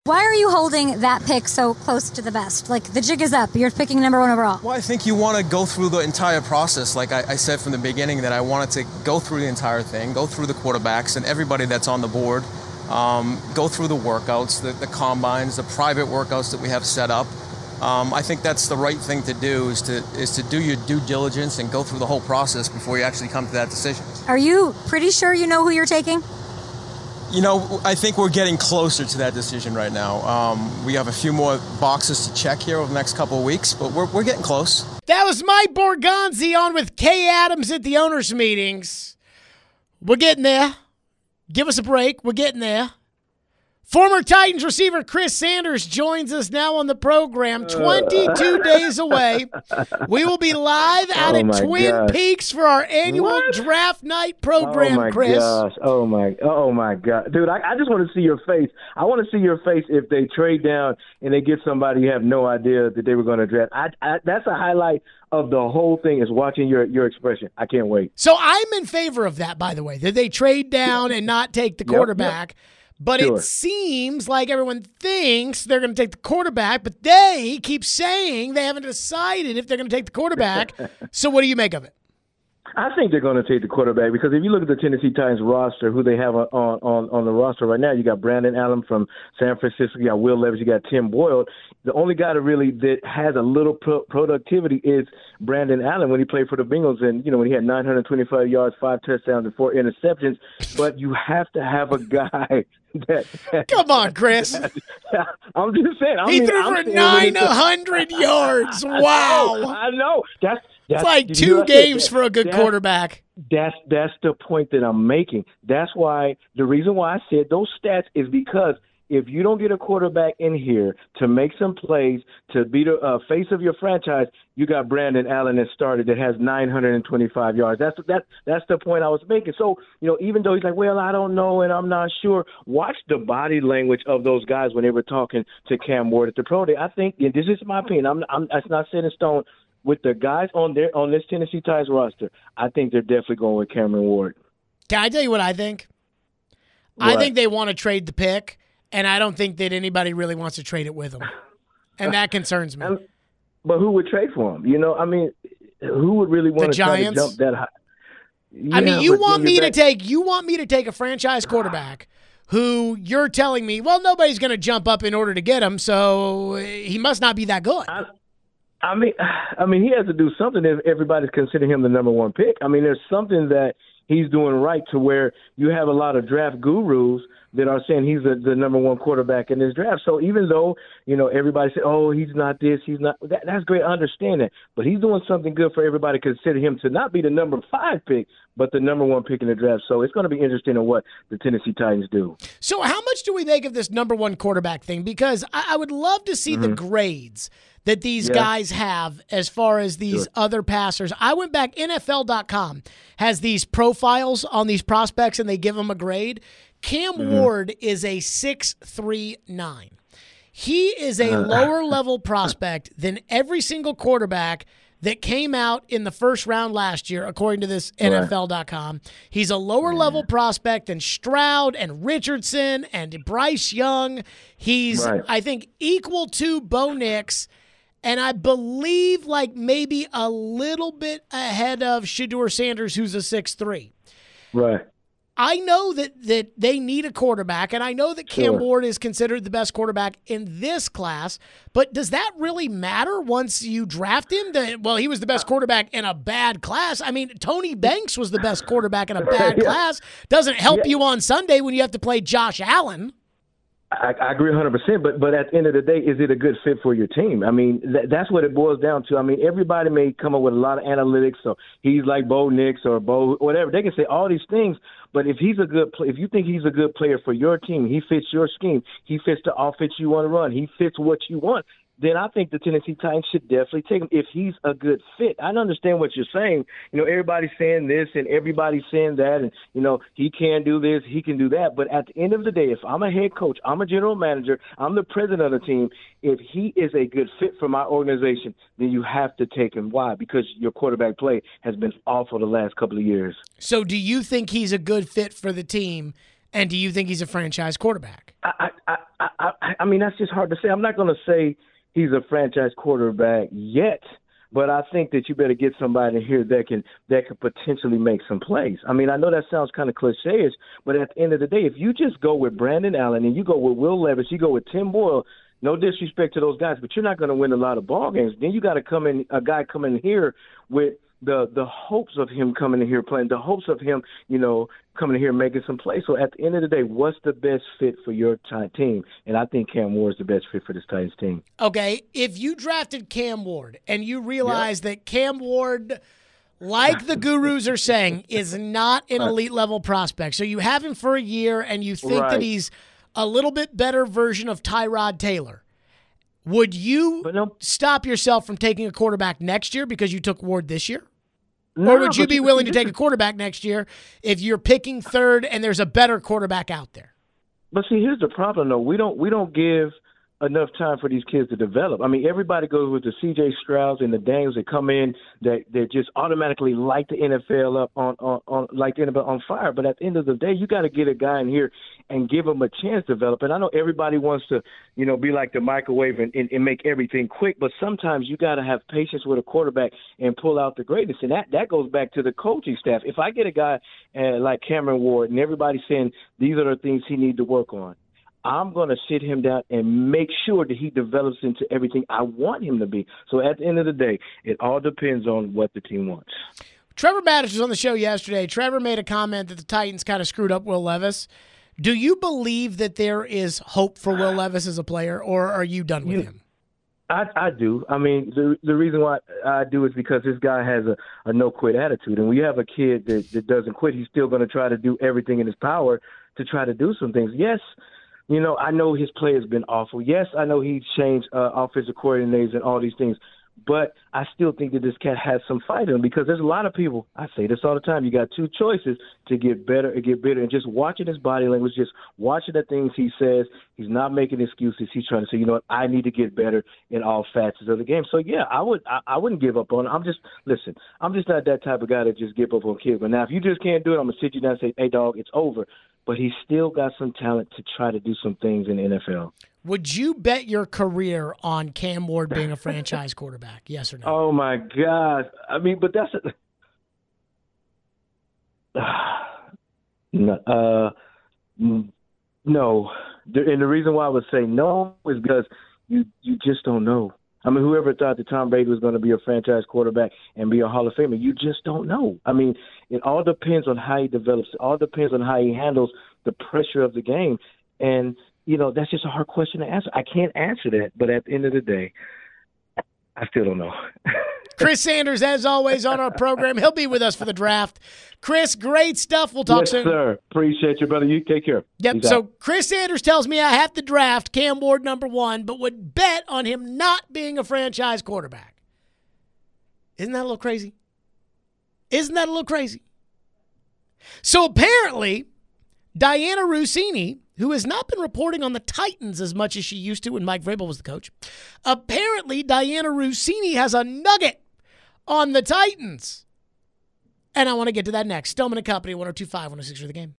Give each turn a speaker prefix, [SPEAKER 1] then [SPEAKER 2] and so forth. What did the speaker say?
[SPEAKER 1] Why are you holding that pick so close to the vest? Like, the jig is up. You're picking number 1 overall.
[SPEAKER 2] Well, I think you want to go through the entire process. Like I said from the beginning, that I wanted to go through the entire thing, go through the quarterbacks and everybody that's on the board, go through the workouts, the combines, the private workouts that we have set up. I think that's the right thing to do, is to do your due diligence and go through the whole process before you actually come to that decision.
[SPEAKER 1] Are you pretty sure you know who you're taking?
[SPEAKER 2] You know, I think we're getting closer to that decision right now. We have a few more boxes to check here over the next couple of weeks, but we're getting close.
[SPEAKER 3] That was Mike Borgonzi on with Kay Adams at the owners' meetings. We're getting there. Give us a break. We're getting there. Former Titans receiver Chris Sanders joins us now on the program. 22 days away. We will be live out at Twin Peaks for our annual draft night program, Chris.
[SPEAKER 4] Oh my God. Dude, I just want to see your face. I want to see your face if they trade down and they get somebody you have no idea that they were going to draft. That's a highlight of the whole thing, is watching your expression. I can't wait.
[SPEAKER 3] So I'm in favor of that, by the way, that they trade down and not take the quarterback. Yep. But It seems like everyone thinks they're going to take the quarterback, but they keep saying they haven't decided if they're going to take the quarterback. So what do you make of it?
[SPEAKER 4] I think they're going to take the quarterback, because if you look at the Tennessee Titans roster, who they have on the roster right now, you got Brandon Allen from San Francisco, you got Will Levis, you got Tim Boyle. The only guy that has a little productivity is Brandon Allen when he played for the Bengals, and when he had 925 yards, 5 touchdowns, and 4 interceptions. But you have to have a guy
[SPEAKER 3] Come on, Chris.
[SPEAKER 4] I'm just saying.
[SPEAKER 3] He threw for 900 yards. Wow.
[SPEAKER 4] I know.
[SPEAKER 3] It's like 2 games for a good quarterback.
[SPEAKER 4] That's the point that I'm making. That's why the reason why I said those stats is because if you don't get a quarterback in here to make some plays, to be the face of your franchise, you got Brandon Allen that started that has 925 yards. That's the point I was making. So, even though he's like, well, I don't know and I'm not sure, watch the body language of those guys when they were talking to Cam Ward at the Pro Day. I think, and this is my opinion, it's not set in stone, with the guys on this Tennessee Titans roster, I think they're definitely going with Cameron Ward.
[SPEAKER 3] Can I tell you what I think? What? I think they want to trade the pick, and I don't think that anybody really wants to trade it with them. And that concerns me.
[SPEAKER 4] But who would trade for him? Who would really want to try to jump that high? Yeah,
[SPEAKER 3] you want me to take a franchise quarterback who you're telling me, well, nobody's going to jump up in order to get him, so he must not be that good.
[SPEAKER 4] I mean, he has to do something if everybody's considering him the number 1 pick. I mean, there's something that he's doing right to where you have a lot of draft gurus that are saying he's the number 1 quarterback in this draft. So even though, everybody said, oh, he's not this, he's not – that's great. I understand that. But he's doing something good for everybody to consider him to not be the number 5 pick, but the number 1 pick in the draft. So it's going to be interesting in what the Tennessee Titans do.
[SPEAKER 3] So how much do we make of this number 1 quarterback thing? Because I would love to see the grades that these guys have as far as these other passers. I went back, NFL.com has these profiles on these prospects, and they give them a grade. Cam Ward is a 6.39. He is a lower-level prospect than every single quarterback that came out in the first round last year, according to this NFL.com. He's a lower-level prospect than Stroud and Richardson and Bryce Young. He's, I think, equal to Bo Nix, and I believe like maybe a little bit ahead of Shedeur Sanders, who's a 6'3".
[SPEAKER 4] Right.
[SPEAKER 3] I know that they need a quarterback, and I know that Cam Ward is considered the best quarterback in this class, but does that really matter once you draft him? He was the best quarterback in a bad class. I mean, Tony Banks was the best quarterback in a bad class. Doesn't help you on Sunday when you have to play Josh Allen.
[SPEAKER 4] I agree 100%, but at the end of the day, is it a good fit for your team? I mean, that's what it boils down to. I mean, everybody may come up with a lot of analytics, so he's like Bo Nix or Bo whatever. They can say all these things, but if if you think he's a good player for your team, he fits your scheme, he fits the offense you want to run, he fits what you want, then I think the Tennessee Titans should definitely take him if he's a good fit. I understand what you're saying. Everybody's saying this and everybody's saying that, and, he can do this, he can do that. But at the end of the day, if I'm a head coach, I'm a general manager, I'm the president of the team, if he is a good fit for my organization, then you have to take him. Why? Because your quarterback play has been awful the last couple of years.
[SPEAKER 3] So do you think he's a good fit for the team? And do you think he's a franchise quarterback?
[SPEAKER 4] I mean, that's just hard to say. I'm not going to say he's a franchise quarterback yet, but I think that you better get somebody here that can potentially make some plays. I mean, I know that sounds kind of cliche-ish, but at the end of the day, if you just go with Brandon Allen and you go with Will Levis, you go with Tim Boyle, no disrespect to those guys, but you're not going to win a lot of ball games. Then you got to a guy come in here with the hopes of him coming in here playing, the hopes of him, coming in here making some plays. So at the end of the day, what's the best fit for your team? And I think Cam Ward is the best fit for this Titans team.
[SPEAKER 3] Okay, if you drafted Cam Ward and you realize that Cam Ward, like the gurus are saying, is not an elite level prospect, so you have him for a year and you think that he's a little bit better version of Tyrod Taylor, would you stop yourself from taking a quarterback next year because you took Ward this year?
[SPEAKER 4] No,
[SPEAKER 3] or would you be willing to take a quarterback next year if you're picking third and there's a better quarterback out there?
[SPEAKER 4] But see, here's the problem, though. We don't give enough time for these kids to develop. I mean, everybody goes with the C.J. Strouds and the Daniels that come in that just automatically light the NFL up on fire. But at the end of the day, you got to get a guy in here and give him a chance to develop. And I know everybody wants to, be like the microwave and make everything quick. But sometimes you got to have patience with a quarterback and pull out the greatness. And that goes back to the coaching staff. If I get a guy like Cameron Ward and everybody's saying these are the things he needs to work on, I'm going to sit him down and make sure that he develops into everything I want him to be. So at the end of the day, it all depends on what the team wants.
[SPEAKER 3] Trevor Matich was on the show yesterday. Trevor made a comment that the Titans kind of screwed up Will Levis. Do you believe that there is hope for Will Levis as a player, or are you done with him?
[SPEAKER 4] I do. I mean, the reason why I do is because this guy has a no-quit attitude. And when you have a kid that doesn't quit, he's still going to try to do everything in his power to try to do some things. Yes, I know his play has been awful. Yes, I know he's changed offensive coordinators and all these things. But I still think that this cat has some fight in him because there's a lot of people, I say this all the time, you got two choices to get better or get better. And just watching his body language, just watching the things he says, he's not making excuses. He's trying to say, I need to get better in all facets of the game. So, yeah, I wouldn't give up on him. I'm just not that type of guy that just give up on kids. But now if you just can't do it, I'm going to sit you down and say, hey, dog, it's over. But he's still got some talent to try to do some things in the NFL.
[SPEAKER 3] Would you bet your career on Cam Ward being a franchise quarterback? Yes or no?
[SPEAKER 4] Oh, my God. I mean, but that's no. And the reason why I would say no is because you just don't know. I mean, whoever thought that Tom Brady was going to be a franchise quarterback and be a Hall of Famer, you just don't know. I mean, it all depends on how he develops. It all depends on how he handles the pressure of the game. And, that's just a hard question to answer. I can't answer that, but at the end of the day, I still don't know.
[SPEAKER 3] Chris Sanders, as always, on our program. He'll be with us for the draft. Chris, great stuff. We'll talk soon.
[SPEAKER 4] Yes, sir. Appreciate you, brother. You take care.
[SPEAKER 3] Yep.
[SPEAKER 4] Peace
[SPEAKER 3] so
[SPEAKER 4] out.
[SPEAKER 3] Chris Sanders tells me I have to draft Cam Ward #1, but would bet on him not being a franchise quarterback. Isn't that a little crazy? So apparently, Diana Rossini, who has not been reporting on the Titans as much as she used to when Mike Vrabel was the coach, apparently Diana Rossini has a nugget on the Titans. And I want to get to that next. Stillman & Company, 102.5, 106 for the game.